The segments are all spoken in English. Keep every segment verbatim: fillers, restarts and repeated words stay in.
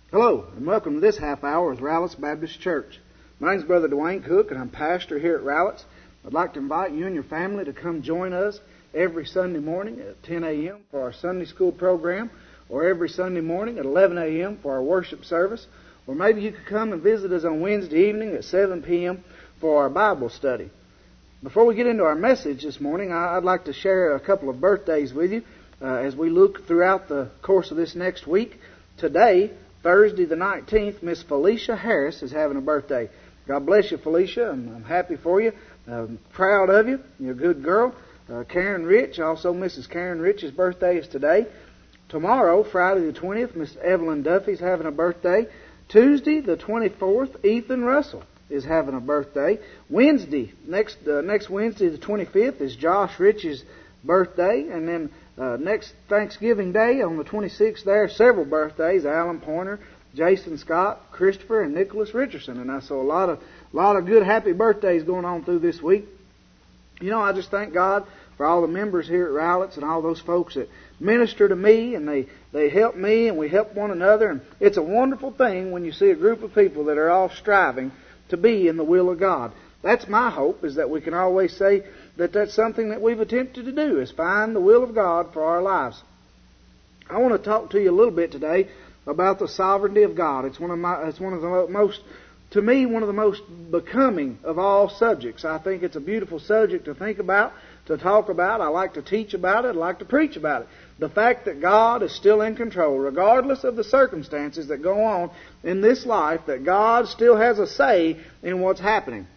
Hello, and welcome to this half hour with Rowlett's Baptist Church. My name is Brother Dwayne Cook, and I'm pastor here at Rowlett's. I'd like to invite you and your family to come join us every Sunday morning at ten a.m. for our Sunday school program, or every Sunday morning at eleven a.m. for our worship service, or maybe you could come and visit us on Wednesday evening at seven p.m. for our Bible study. Before we get into our message this morning, I'd like to share a couple of birthdays with you uh, as we look throughout the course of this next week. Today, Thursday the nineteenth, Miss Felicia Harris is having a birthday. God bless you, Felicia. I'm, I'm happy for you. I'm proud of you. You're a good girl. Uh, Karen Rich, also Missus Karen Rich's birthday is today. Tomorrow, Friday the twentieth, Miss Evelyn Duffy's having a birthday. Tuesday the twenty-fourth, Ethan Russell is having a birthday. Wednesday, next uh, next Wednesday the twenty-fifth is Josh Rich's birthday. And then uh, next Thanksgiving Day on the twenty-sixth there are several birthdays: Alan Pointer, Jason Scott, Christopher, and Nicholas Richardson. And I saw a lot of a lot of good happy birthdays going on through this week. You know, I just thank God for all the members here at Rowlett's and all those folks that minister to me, and they, they help me, and we help one another. And it's a wonderful thing when you see a group of people that are all striving to be in the will of God. That's my hope, is that we can always say that that's something that we've attempted to do, is find the will of God for our lives. I want to talk to you a little bit today about the sovereignty of God. It's one of my, it's one of the most, to me, one of the most becoming of all subjects. I think it's a beautiful subject to think about, to talk about. I like to teach about it. I like to preach about it. The fact that God is still in control, regardless of the circumstances that go on in this life, that God still has a say in what's happening.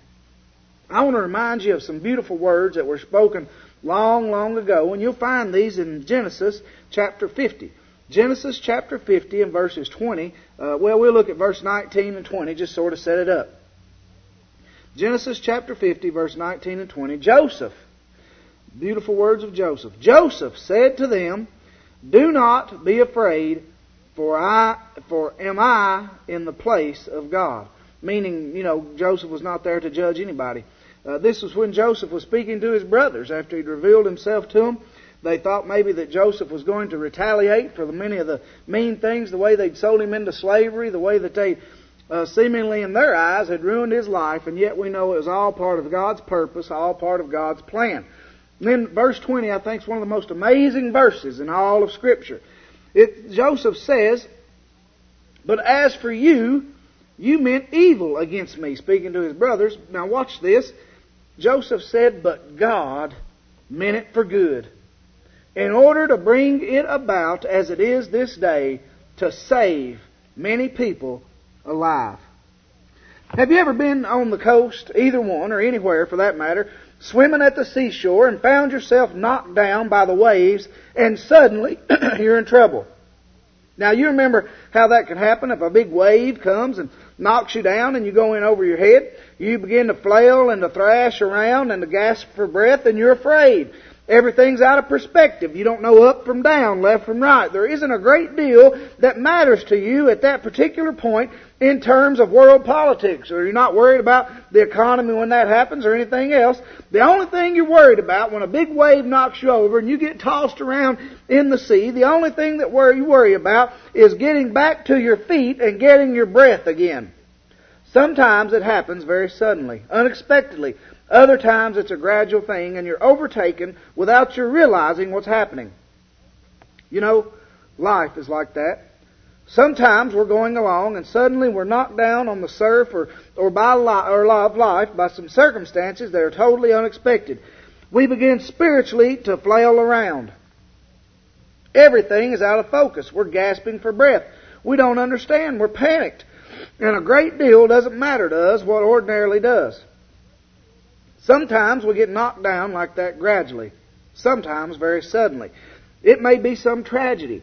I want to remind you of some beautiful words that were spoken long, long ago, and you'll find these in Genesis chapter fifty. Genesis chapter fifty and verses twenty. Uh, well, we'll look at verse nineteen and twenty, just sort of set it up. Genesis chapter fifty, verse nineteen and twenty. Joseph, beautiful words of Joseph. Joseph said to them, "Do not be afraid, for I, for am I in the place of God?" Meaning, you know, Joseph was not there to judge anybody. Uh, this was when Joseph was speaking to his brothers after he'd revealed himself to them. They thought maybe that Joseph was going to retaliate for the many of the mean things, the way they'd sold him into slavery, the way that they uh, seemingly in their eyes had ruined his life, and yet we know it was all part of God's purpose, all part of God's plan. And then verse twenty, I think, is one of the most amazing verses in all of Scripture. It, Joseph says, "But as for you, you meant evil against me," speaking to his brothers. Now watch this. Joseph said, "But God meant it for good, in order to bring it about as it is this day, to save many people alive." Have you ever been on the coast, either one, or anywhere for that matter, swimming at the seashore and found yourself knocked down by the waves, and suddenly you're in trouble? Now, you remember how that can happen if a big wave comes and knocks you down and you go in over your head. You begin to flail and to thrash around and to gasp for breath, and you're afraid. Everything's out of perspective. You don't know up from down, left from right. There isn't a great deal that matters to you at that particular point in terms of world politics. Or you're not worried about the economy when that happens or anything else. The only thing you're worried about when a big wave knocks you over and you get tossed around in the sea, the only thing that you worry about is getting back to your feet and getting your breath again. Sometimes it happens very suddenly, unexpectedly. Other times it's a gradual thing and you're overtaken without you realizing what's happening. You know, life is like that. Sometimes we're going along and suddenly we're knocked down on the surf or, or by li- or of life by some circumstances that are totally unexpected. We begin spiritually to flail around. Everything is out of focus. We're gasping for breath. We don't understand. We're panicked. And a great deal doesn't matter to us what ordinarily does. Sometimes we get knocked down like that gradually. Sometimes very suddenly. It may be some tragedy.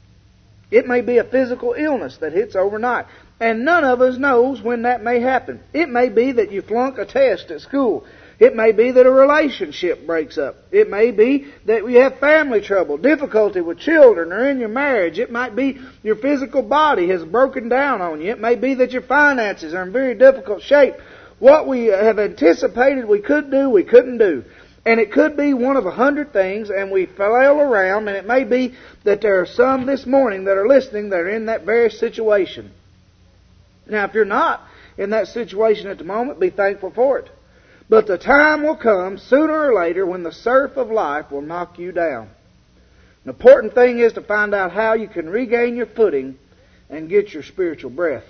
It may be a physical illness that hits overnight. And none of us knows when that may happen. It may be that you flunk a test at school. It may be that a relationship breaks up. It may be that you have family trouble, difficulty with children or in your marriage. It might be your physical body has broken down on you. It may be that your finances are in very difficult shape. What we have anticipated we could do, we couldn't do. And it could be one of a hundred things, and we flail around, and it may be that there are some this morning that are listening that are in that very situation. Now, if you're not in that situation at the moment, be thankful for it. But the time will come, sooner or later, when the surf of life will knock you down. The important thing is to find out how you can regain your footing and get your spiritual breath.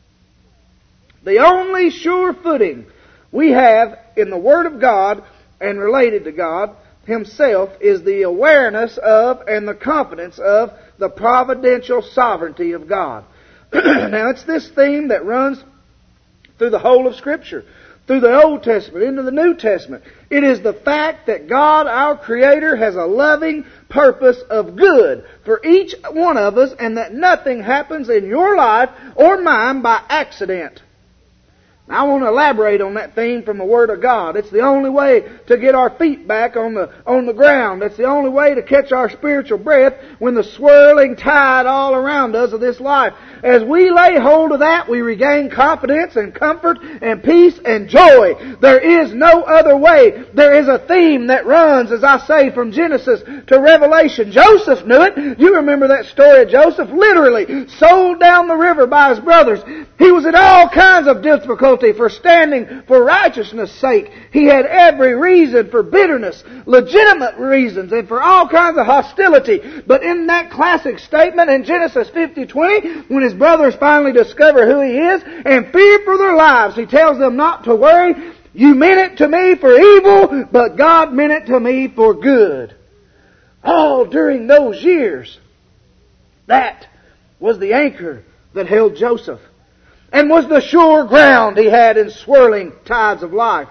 The only sure footing we have in the Word of God and related to God Himself is the awareness of and the confidence of the providential sovereignty of God. Now, it's this theme that runs through the whole of Scripture, through the Old Testament, into the New Testament. It is the fact that God, our Creator, has a loving purpose of good for each one of us, and that nothing happens in your life or mine by accident. Now, I want to elaborate on that theme from the Word of God. It's the only way to get our feet back on the on the ground. It's the only way to catch our spiritual breath when the swirling tide all around us of this life. As we lay hold of that, we regain confidence and comfort and peace and joy. There is no other way. There is a theme that runs, as I say, from Genesis to Revelation. Joseph knew it. You remember that story of Joseph, literally sold down the river by his brothers. He was in all kinds of difficulty for standing for righteousness' sake. He had every reason for bitterness, legitimate reasons, and for all kinds of hostility. But in that classic statement in Genesis fifty twenty, when his brothers finally discover who he is and fear for their lives, he tells them not to worry. You meant it to me for evil, but God meant it to me for good. All during those years, that was the anchor that held Joseph, and was the sure ground he had in swirling tides of life.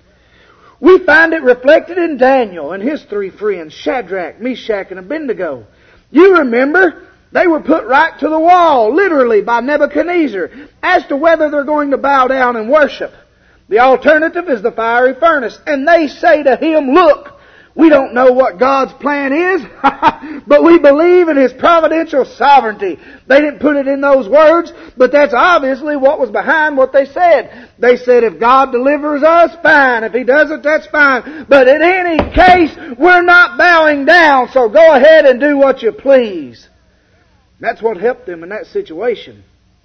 We find it reflected in Daniel and his three friends, Shadrach, Meshach, and Abednego. You remember, they were put right to the wall, literally, by Nebuchadnezzar, as to whether they're going to bow down and worship. The alternative is the fiery furnace. And they say to him, look, we don't know what God's plan is, but we believe in His providential sovereignty. They didn't put it in those words, but that's obviously what was behind what they said. They said, if God delivers us, fine. If He doesn't, that's fine. But in any case, we're not bowing down, so go ahead and do what you please. That's what helped them in that situation.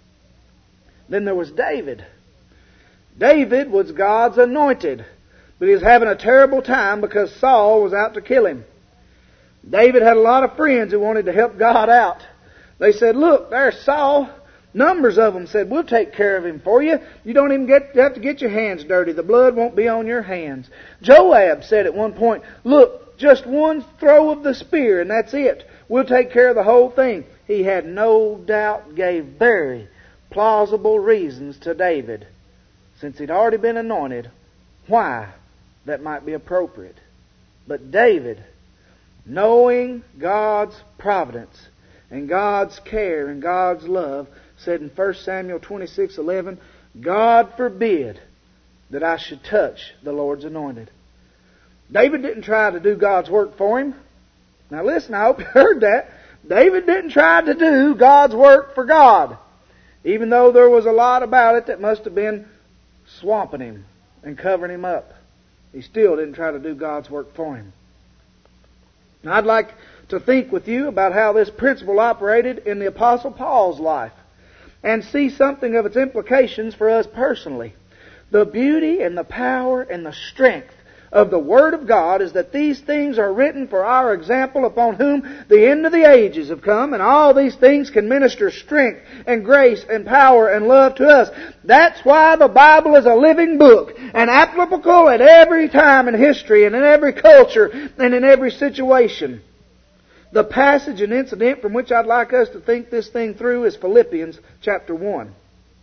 Then there was David. David was God's anointed. But he was having a terrible time because Saul was out to kill him. David had a lot of friends who wanted to help God out. They said, look, there's Saul. Numbers of them said, we'll take care of him for you. You don't even get, have to get your hands dirty. The blood won't be on your hands. Joab said at one point, look, just one throw of the spear and that's it. We'll take care of the whole thing. He had no doubt gave very plausible reasons to David, since he'd already been anointed, why that might be appropriate. But David, knowing God's providence and God's care and God's love, said in First Samuel twenty-six eleven, God forbid that I should touch the Lord's anointed. David didn't try to do God's work for him. Now listen, I hope you heard that. David didn't try to do God's work for God, even though there was a lot about it that must have been swamping him and covering him up. He still didn't try to do God's work for him. Now, I'd like to think with you about how this principle operated in the Apostle Paul's life and see something of its implications for us personally. The beauty and the power and the strength of the Word of God is that these things are written for our example, upon whom the end of the ages have come, and all these things can minister strength and grace and power and love to us. That's why the Bible is a living book and applicable at every time in history and in every culture and in every situation. The passage and incident from which I'd like us to think this thing through is Philippians chapter one.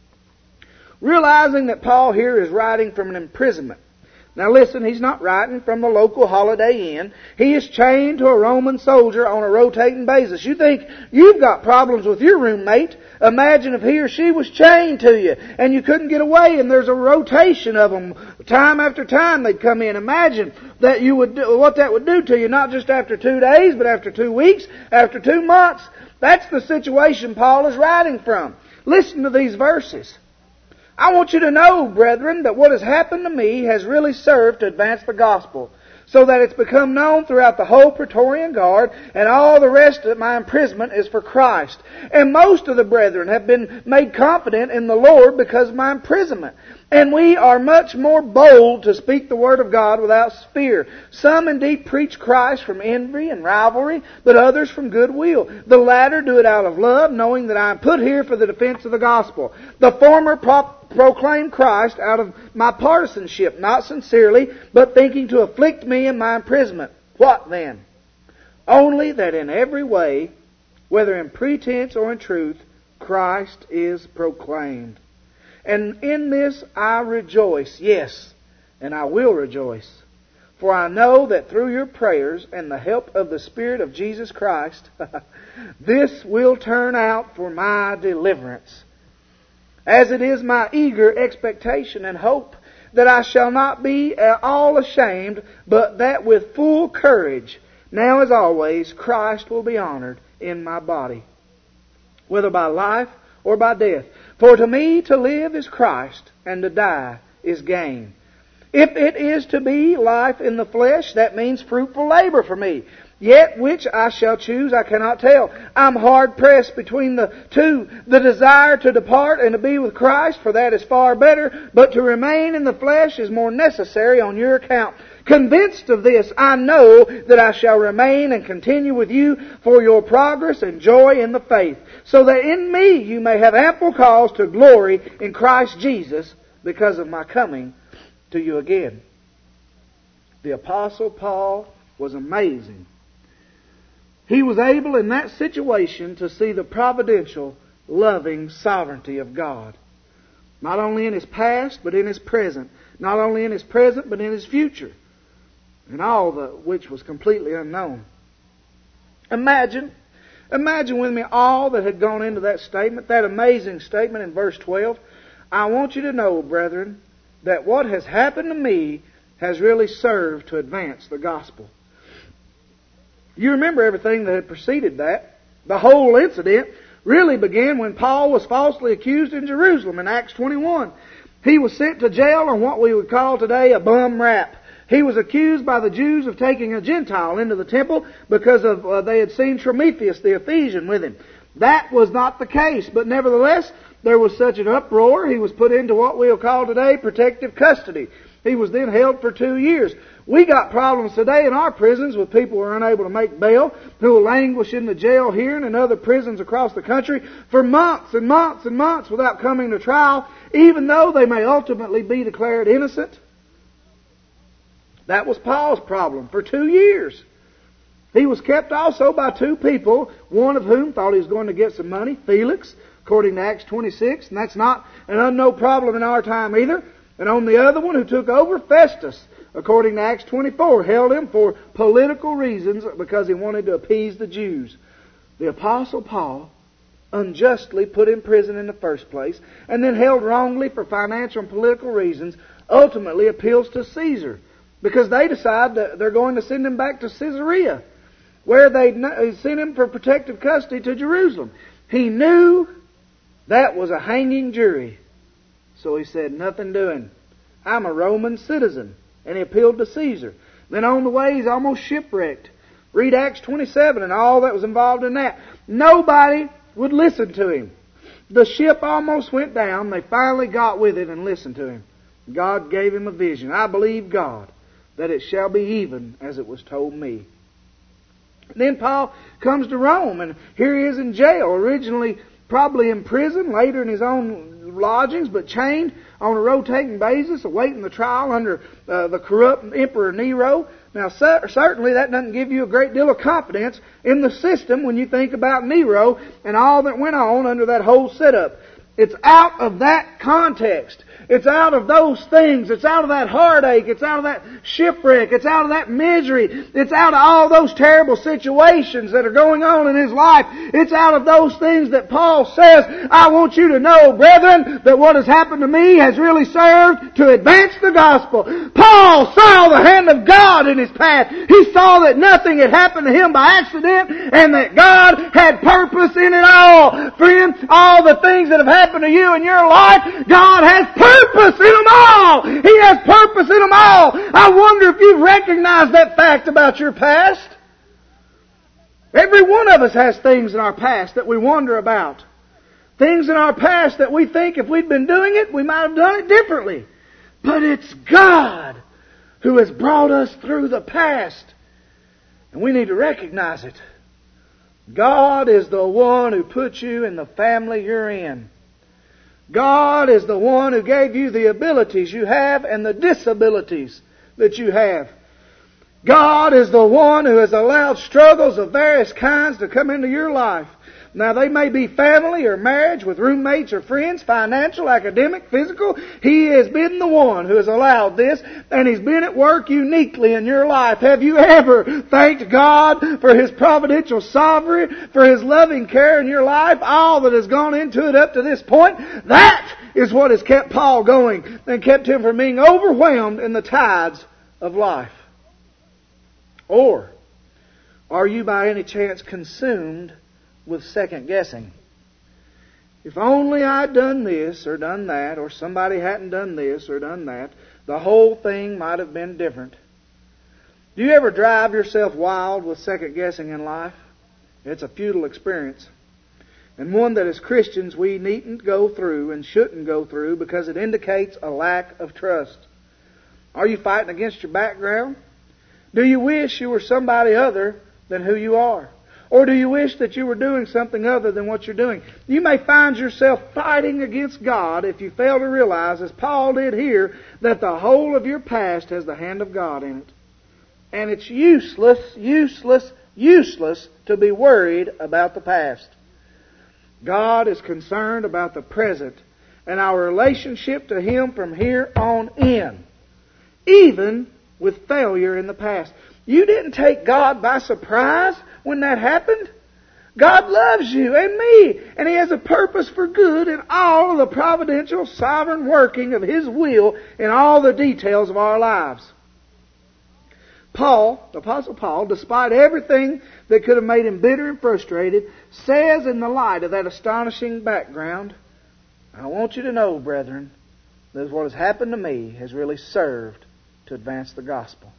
Realizing that Paul here is writing from an imprisonment. Now listen, he's not writing from the local Holiday Inn. He is chained to a Roman soldier on a rotating basis. You think you've got problems with your roommate. Imagine if he or she was chained to you and you couldn't get away, and there's a rotation of them. Time after time they'd come in. Imagine that you would do, what that would do to you, not just after two days, but after two weeks, after two months. That's the situation Paul is writing from. Listen to these verses. I want you to know, brethren, that what has happened to me has really served to advance the gospel, so that it's become known throughout the whole Praetorian Guard, and all the rest of my imprisonment is for Christ. And most of the brethren have been made confident in the Lord because of my imprisonment. And we are much more bold to speak the Word of God without fear. Some indeed preach Christ from envy and rivalry, but others from goodwill. The latter do it out of love, knowing that I am put here for the defense of the gospel. The former pro- proclaim Christ out of my partisanship, not sincerely, but thinking to afflict me in my imprisonment. What then? Only that in every way, whether in pretense or in truth, Christ is proclaimed. And in this I rejoice, yes, and I will rejoice. For I know that through your prayers and the help of the Spirit of Jesus Christ, this will turn out for my deliverance. As it is my eager expectation and hope that I shall not be all ashamed, but that with full courage, now as always, Christ will be honored in my body, whether by life or by death. For to me to live is Christ, and to die is gain. If it is to be life in the flesh, that means fruitful labor for me. Yet which I shall choose, I cannot tell. I'm hard pressed between the two, the desire to depart and to be with Christ, for that is far better, but to remain in the flesh is more necessary on your account. Convinced of this, I know that I shall remain and continue with you for your progress and joy in the faith, so that in me you may have ample cause to glory in Christ Jesus because of my coming to you again. The Apostle Paul was amazing. He was able in that situation to see the providential, loving sovereignty of God. Not only in his past, but in his present. Not only in his present, but in his future. And all the which was completely unknown. Imagine, imagine with me all that had gone into that statement, that amazing statement in verse twelve. I want you to know, brethren, that what has happened to me has really served to advance the gospel. You remember everything that had preceded that. The whole incident really began when Paul was falsely accused in Jerusalem in Acts twenty-one. He was sent to jail on what we would call today a bum rap. He was accused by the Jews of taking a Gentile into the temple because of uh, they had seen Timotheus the Ephesian with him. That was not the case, but nevertheless, there was such an uproar, he was put into what we'll call today protective custody. He was then held for two years. We got problems today in our prisons with people who are unable to make bail, who will languish in the jail here and in other prisons across the country for months and months and months without coming to trial, even though they may ultimately be declared innocent. That was Paul's problem for two years. He was kept also by two people, one of whom thought he was going to get some money, Felix, according to Acts twenty-six, and that's not an unknown problem in our time either. And on the other one who took over, Festus, according to Acts twenty-four, held him for political reasons because he wanted to appease the Jews. The Apostle Paul, unjustly put in prison in the first place, and then held wrongly for financial and political reasons, ultimately appeals to Caesar, because they decide that they're going to send him back to Caesarea, where they sent him for protective custody to Jerusalem. He knew that was a hanging jury. So he said, nothing doing. I'm a Roman citizen. And he appealed to Caesar. Then on the way, he's almost shipwrecked. Read Acts twenty-seven and all that was involved in that. Nobody would listen to him. The ship almost went down. They finally got with it and listened to him. God gave him a vision. I believe God, that it shall be even as it was told me. Then Paul comes to Rome, and here he is in jail, originally probably in prison, later in his own lodgings, but chained on a rotating basis, awaiting the trial under uh, the corrupt Emperor Nero. Now, cer- certainly that doesn't give you a great deal of confidence in the system when you think about Nero and all that went on under that whole setup. It's out of that context. It's out of those things. It's out of that heartache. It's out of that shipwreck. It's out of that misery. It's out of all those terrible situations that are going on in his life. It's out of those things that Paul says, I want you to know, brethren, that what has happened to me has really served to advance the gospel. Paul saw the hand of God in his path. He saw that nothing had happened to him by accident and that God had purpose in it all. Friend, all the things that have happened to you in your life, God has purpose purpose in them all. He has purpose in them all. I wonder if you've recognized that fact about your past. Every one of us has things in our past that we wonder about. Things in our past that we think if we'd been doing it, we might have done it differently. But it's God who has brought us through the past. And we need to recognize it. God is the one who put you in the family you're in. God is the one who gave you the abilities you have and the disabilities that you have. God is the one who has allowed struggles of various kinds to come into your life. Now, they may be family or marriage with roommates or friends, financial, academic, physical. He has been the one who has allowed this, and He's been at work uniquely in your life. Have you ever thanked God for His providential sovereignty, for His loving care in your life, all that has gone into it up to this point? That is what has kept Paul going and kept him from being overwhelmed in the tides of life. Or, are you by any chance consumed with second guessing? If only I'd done this or done that, or somebody hadn't done this or done that, the whole thing might have been different. Do you ever drive yourself wild with second guessing in life? It's a futile experience, and one that as Christians we needn't go through and shouldn't go through because it indicates a lack of trust. Are you fighting against your background? Do you wish you were somebody other than who you are? Or do you wish that you were doing something other than what you're doing? You may find yourself fighting against God if you fail to realize, as Paul did here, that the whole of your past has the hand of God in it. And it's useless, useless, useless to be worried about the past. God is concerned about the present and our relationship to Him from here on in, even with failure in the past. You didn't take God by surprise when that happened. God loves you and me, and He has a purpose for good in all of the providential, sovereign working of His will in all the details of our lives. Paul, the Apostle Paul, despite everything that could have made him bitter and frustrated, says in the light of that astonishing background, I want you to know, brethren, that what has happened to me has really served to advance the gospel.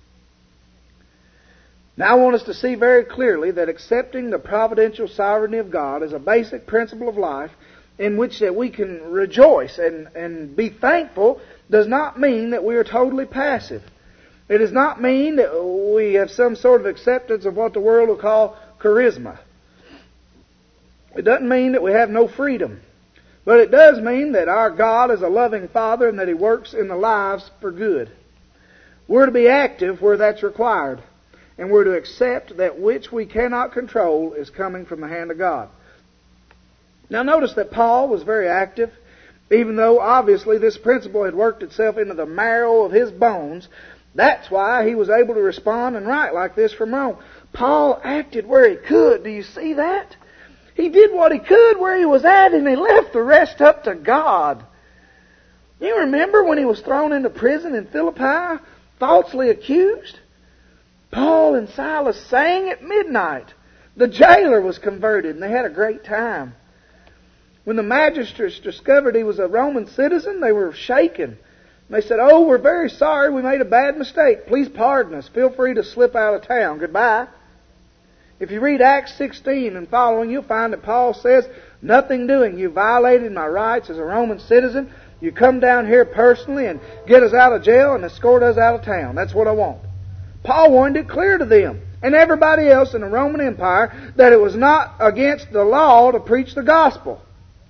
Now I want us to see very clearly that accepting the providential sovereignty of God is a basic principle of life in which that we can rejoice and, and be thankful does not mean that we are totally passive. It does not mean that we have some sort of acceptance of what the world will call charisma. It doesn't mean that we have no freedom. But it does mean that our God is a loving Father and that He works in the lives for good. We're to be active where that's required. And we're to accept that which we cannot control is coming from the hand of God. Now notice that Paul was very active, even though obviously this principle had worked itself into the marrow of his bones. That's why he was able to respond and write like this from Rome. Paul acted where he could. Do you see that? He did what he could where he was at, and he left the rest up to God. You remember when he was thrown into prison in Philippi, falsely accused? Paul and Silas sang at midnight. The jailer was converted, and they had a great time. When the magistrates discovered he was a Roman citizen, they were shaken. They said, oh, we're very sorry we made a bad mistake. Please pardon us. Feel free to slip out of town. Goodbye. If you read Acts sixteen and following, you'll find that Paul says, nothing doing. You violated my rights as a Roman citizen. You come down here personally and get us out of jail and escort us out of town. That's what I want. Paul wanted it clear to them and everybody else in the Roman Empire that it was not against the law to preach the gospel.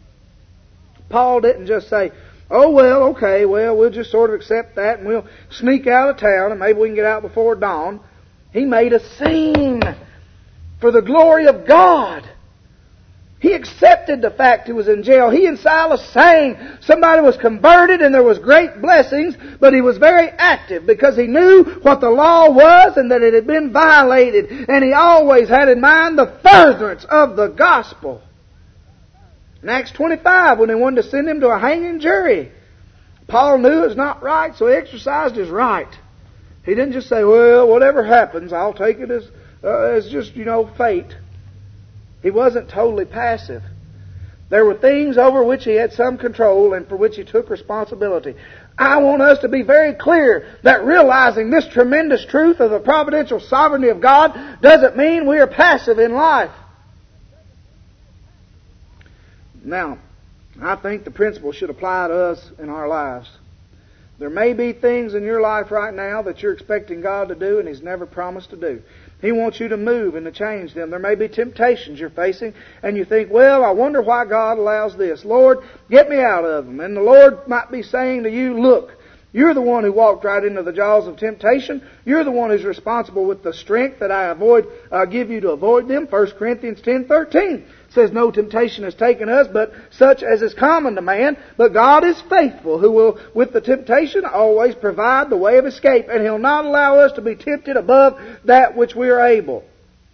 Paul didn't just say, oh, well, okay, well, we'll just sort of accept that and we'll sneak out of town and maybe we can get out before dawn. He made a scene for the glory of God. He accepted the fact he was in jail. He and Silas sang. Somebody was converted and there was great blessings, but he was very active because he knew what the law was and that it had been violated. And he always had in mind the furtherance of the gospel. In Acts twenty-five, when they wanted to send him to a hanging jury, Paul knew it was not right, so he exercised his right. He didn't just say, well, whatever happens, I'll take it as, uh, as just, you know, fate. He wasn't totally passive. There were things over which He had some control and for which He took responsibility. I want us to be very clear that realizing this tremendous truth of the providential sovereignty of God doesn't mean we are passive in life. Now, I think the principle should apply to us in our lives. There may be things in your life right now that you're expecting God to do and He's never promised to do. He wants you to move and to change them. There may be temptations you're facing and you think, well, I wonder why God allows this. Lord, get me out of them. And the Lord might be saying to you, look, you're the one who walked right into the jaws of temptation. You're the one who's responsible with the strength that I avoid, uh, give you to avoid them. First Corinthians ten thirteen says, no temptation has taken us, but such as is common to man. But God is faithful, who will, with the temptation, always provide the way of escape. And He'll not allow us to be tempted above that which we are able.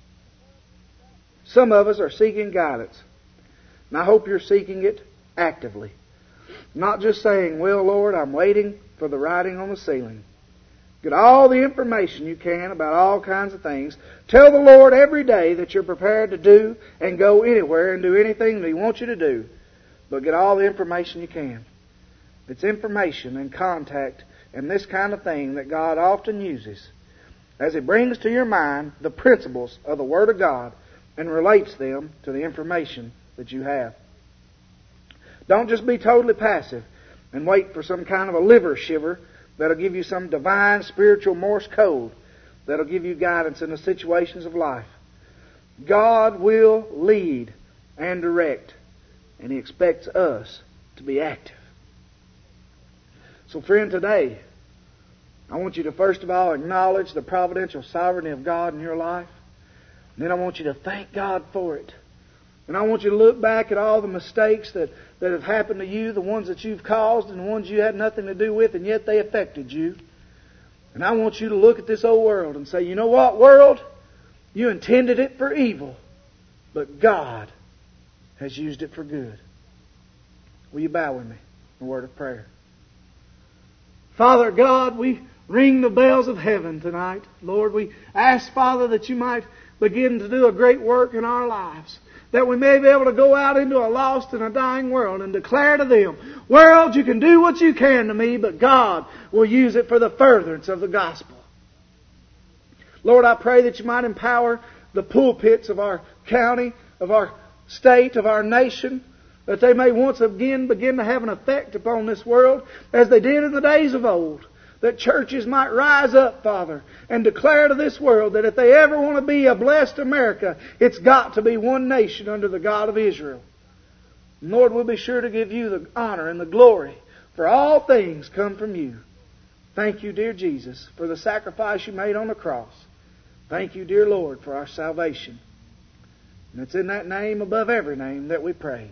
Some of us are seeking guidance. And I hope you're seeking it actively. Not just saying, well, Lord, I'm waiting for the writing on the ceiling. Get all the information you can about all kinds of things. Tell the Lord every day that you're prepared to do and go anywhere and do anything that He wants you to do. But get all the information you can. It's information and contact and this kind of thing that God often uses as He brings to your mind the principles of the Word of God and relates them to the information that you have. Don't just be totally passive and wait for some kind of a liver shiver that'll give you some divine spiritual Morse code that'll give you guidance in the situations of life. God will lead and direct, and He expects us to be active. So friend, today, I want you to first of all acknowledge the providential sovereignty of God in your life. And then I want you to thank God for it. And I want you to look back at all the mistakes that, that have happened to you, the ones that you've caused and the ones you had nothing to do with, and yet they affected you. And I want you to look at this old world and say, you know what, world? You intended it for evil, but God has used it for good. Will you bow with me in a word of prayer? Father God, we ring the bells of heaven tonight. Lord, we ask, Father, that You might begin to do a great work in our lives. That we may be able to go out into a lost and a dying world and declare to them, world, you can do what you can to me, but God will use it for the furtherance of the gospel. Lord, I pray that You might empower the pulpits of our county, of our state, of our nation, that they may once again begin to have an effect upon this world as they did in the days of old. That churches might rise up, Father, and declare to this world that if they ever want to be a blessed America, it's got to be one nation under the God of Israel. And Lord, we'll be sure to give You the honor and the glory, for all things come from You. Thank You, dear Jesus, for the sacrifice You made on the cross. Thank You, dear Lord, for our salvation. And it's in that name above every name that we pray.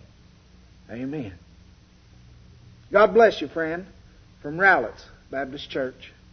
Amen. God bless you, friend, from Rowlett's Baptist Church.